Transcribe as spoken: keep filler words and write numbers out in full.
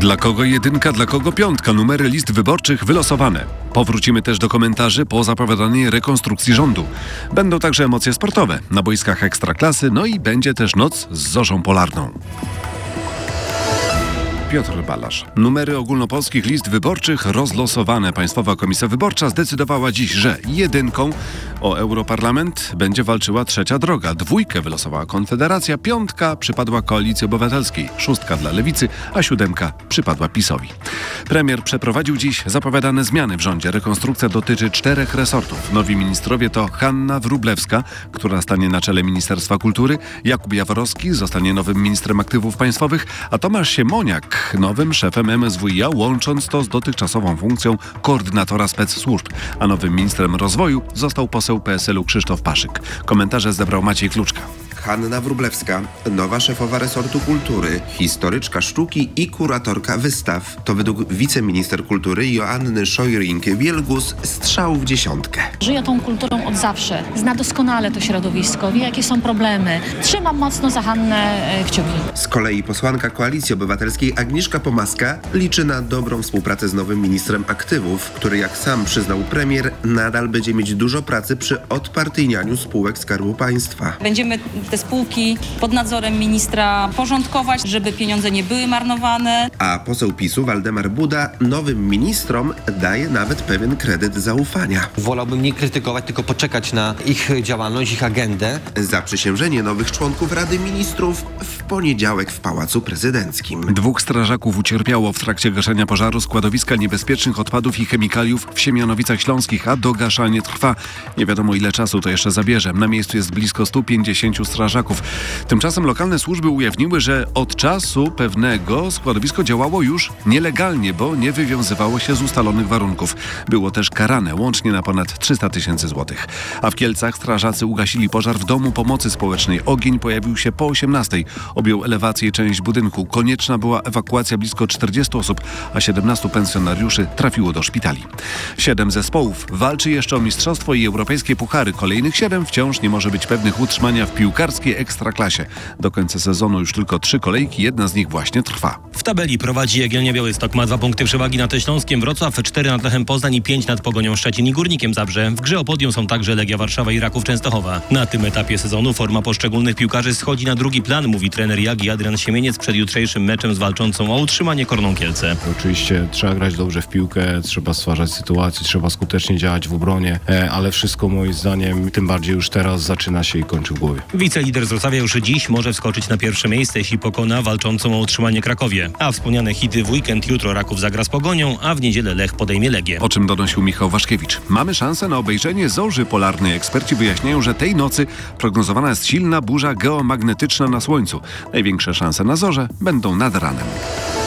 Dla kogo jedynka, dla kogo piątka? Numery list wyborczych wylosowane. Powrócimy też do komentarzy po zapowiadanej rekonstrukcji rządu. Będą także emocje sportowe na boiskach Ekstraklasy, no i będzie też noc z zorzą polarną. Piotr Balasz. Numery ogólnopolskich list wyborczych rozlosowane. Państwowa Komisja Wyborcza zdecydowała dziś, że jedynką o Europarlament będzie walczyła Trzecia Droga. Dwójkę wylosowała Konfederacja, piątka przypadła Koalicji Obywatelskiej, szóstka dla Lewicy, a siódemka przypadła PiS-owi. Premier przeprowadził dziś zapowiadane zmiany w rządzie. Rekonstrukcja dotyczy czterech resortów. Nowi ministrowie to Hanna Wróblewska, która stanie na czele Ministerstwa Kultury, Jakub Jaworowski zostanie nowym ministrem aktywów państwowych, a Tomasz Siemoniak nowym szefem M S W i A, łącząc to z dotychczasową funkcją koordynatora specsłużb, a nowym ministrem rozwoju został poseł P S L-u Krzysztof Paszyk. Komentarze zebrał Maciej Kluczka. Hanna Wróblewska, nowa szefowa resortu kultury, historyczka sztuki i kuratorka wystaw. To według wiceminister kultury Joanny Szojring-Wielgus strzał w dziesiątkę. Żyję tą kulturą od zawsze. Zna doskonale to środowisko, wie jakie są problemy. Trzymam mocno za Hannę kciuki. Z kolei posłanka Koalicji Obywatelskiej Agnieszka Pomaska liczy na dobrą współpracę z nowym ministrem aktywów, który, jak sam przyznał premier, nadal będzie mieć dużo pracy przy odpartyjnianiu spółek Skarbu Państwa. Będziemy te spółki pod nadzorem ministra porządkować, żeby pieniądze nie były marnowane. A poseł PiS-u Waldemar Buda nowym ministrom daje nawet pewien kredyt zaufania. Wolałbym nie krytykować, tylko poczekać na ich działalność, ich agendę. Zaprzysiężenie nowych członków Rady Ministrów w poniedziałek w Pałacu Prezydenckim. Dwóch strażaków ucierpiało w trakcie gaszenia pożaru składowiska niebezpiecznych odpadów i chemikaliów w Siemianowicach Śląskich, a dogaszanie trwa. Nie wiadomo, ile czasu to jeszcze zabierze. Na miejscu jest blisko stu pięćdziesięciu strażaków. Tymczasem lokalne służby ujawniły, że od czasu pewnego składowisko działało już nielegalnie, bo nie wywiązywało się z ustalonych warunków. Było też karane łącznie na ponad trzysta tysięcy złotych. A w Kielcach strażacy ugasili pożar w domu pomocy społecznej. Ogień pojawił się po osiemnastej. Objął elewację i część budynku. Konieczna była ewakuacja blisko czterdziestu osób, a siedemnastu pensjonariuszy trafiło do szpitali. Siedem zespołów walczy jeszcze o mistrzostwo i europejskie puchary. Kolejnych siedem wciąż nie może być pewnych utrzymania w piłkarskiej Ekstraklasie. Do końca sezonu już tylko trzy kolejki, jedna z nich właśnie trwa. W tabeli prowadzi Jagiellonia Białystok, ma dwa punkty przewagi nad Śląskiem Wrocław, cztery nad Lechem Poznań i pięć nad Pogonią Szczecin i Górnikiem Zabrze. W grze o podium są także Legia Warszawa i Raków Częstochowa. Na tym etapie sezonu forma poszczególnych piłkarzy schodzi na drugi plan, mówi trener Jagi Adrian Siemieniec przed jutrzejszym meczem z walczącą o utrzymanie Korną Kielce. Oczywiście trzeba grać dobrze w piłkę, trzeba stwarzać sytuacje, trzeba skutecznie działać w obronie, ale wszystko moim zdaniem, tym bardziej już teraz, zaczyna się i kończy w głowie. Wicelider z Wrocławia już dziś może wskoczyć na pierwsze miejsce, jeśli pokona walczącą o utrzymanie Krakowie. A wspomniane hity w weekend, jutro Raków zagra z Pogonią, a w niedzielę Lech podejmie Legię. O czym donosił Michał Waszkiewicz. Mamy szansę na obejrzenie zorzy polarnej. Eksperci wyjaśniają, że tej nocy prognozowana jest silna burza geomagnetyczna na Słońcu. Największe szanse na zorze będą nad ranem.